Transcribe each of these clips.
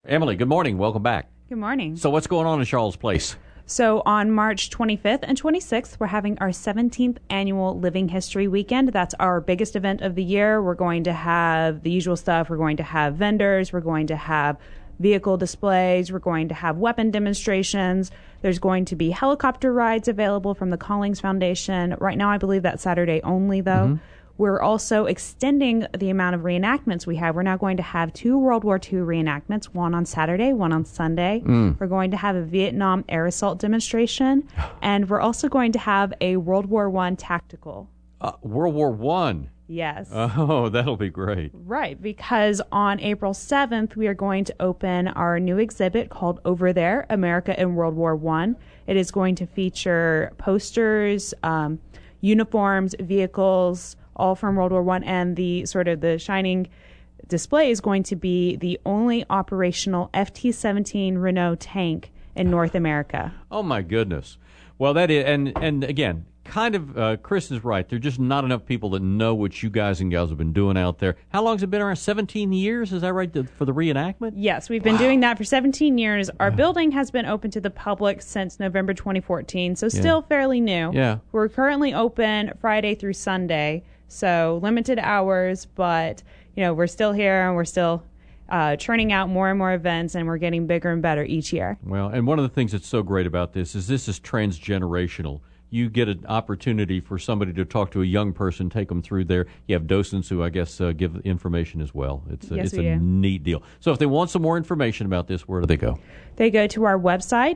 Emily, good morning. Welcome back. Good morning. So what's going on in Charles Place? So on March 25th and 26th, we're having our 17th annual Living History Weekend. That's our biggest event of the year. We're going to have the usual stuff. We're going to have vendors. We're going to have vehicle displays. We're going to have weapon demonstrations. There's going to be helicopter rides available from the Collings Foundation. Right now, I believe that's Saturday only, though. Mm-hmm. We're also extending the amount of reenactments we have. We're now going to have 2 World War II reenactments, one on Saturday, one on Sunday. We're going to have a Vietnam air assault demonstration, and we're also going to have a World War I tactical. World War I? Yes. Oh, that'll be great. Right, because on April 7th, we are going to open our new exhibit called Over There, America in World War I. It is going to feature posters, uniforms, vehicles, all from World War I, and the sort of the shining display is going to be the only operational FT-17 Renault tank in North America. Oh, my goodness. Well, that is, and again, kind of, Chris is right. There are just not enough people that know what you guys and gals have been doing out there. How long has it been around? 17 years? Is that right, for the reenactment? Yes, we've been doing that for 17 years. Our building has been open to the public since November 2014, so still fairly new. Yeah. We're currently open Friday through Sunday, so limited hours, but we're still here and we're still churning out more and more events, and we're getting bigger and better each year. Well, and one of the things that's so great about this is transgenerational. You get an opportunity for somebody to talk to a young person, take them through there. You have docents who, I guess, give information as well. It's a neat deal. So if they want some more information about this, where do they go? They go to our website,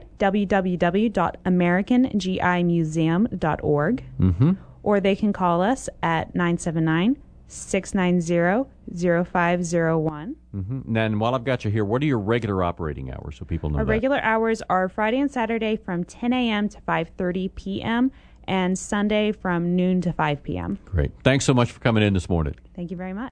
www.americangimuseum.org, or they can call us at 979-690-0501. And while I've got you here, what are your regular operating hours so people know Our regular hours are Friday and Saturday from 10 a.m. to 5:30 p.m. and Sunday from noon to 5 p.m. Great. Thanks so much for coming in this morning. Thank you very much.